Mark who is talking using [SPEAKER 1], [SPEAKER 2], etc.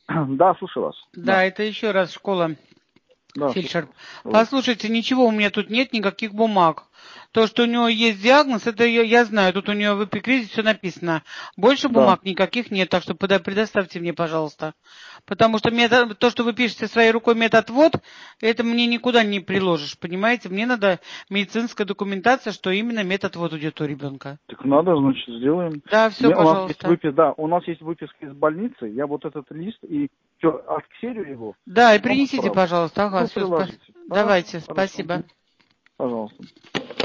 [SPEAKER 1] Да, слушаю вас.
[SPEAKER 2] Да, это еще раз школа.
[SPEAKER 1] Да,
[SPEAKER 2] Фельдшер.
[SPEAKER 1] слушаю.
[SPEAKER 2] Послушайте, ничего у меня тут нет, никаких бумаг. То, что у него есть диагноз, это я знаю. Тут у него в эпикризе все написано. Больше
[SPEAKER 1] Да.
[SPEAKER 2] бумаг никаких нет, так что предоставьте мне, пожалуйста. Потому что то, что вы пишете своей рукой медотвод, это мне никуда не приложишь, понимаете? Мне надо медицинская документация, что именно медотвод идет у ребенка.
[SPEAKER 1] Так надо, значит, сделаем.
[SPEAKER 2] Да, все,
[SPEAKER 1] У нас есть
[SPEAKER 2] пожалуйста.
[SPEAKER 1] у нас есть выписка из больницы. Я вот этот лист и все, отксерю его,
[SPEAKER 2] Да, и
[SPEAKER 1] вам
[SPEAKER 2] принесите,
[SPEAKER 1] отправлю.
[SPEAKER 2] пожалуйста. Ага,
[SPEAKER 1] Вы
[SPEAKER 2] все,
[SPEAKER 1] приложите. Хорошо,
[SPEAKER 2] давайте,
[SPEAKER 1] хорошо.
[SPEAKER 2] спасибо.
[SPEAKER 1] Пожалуйста.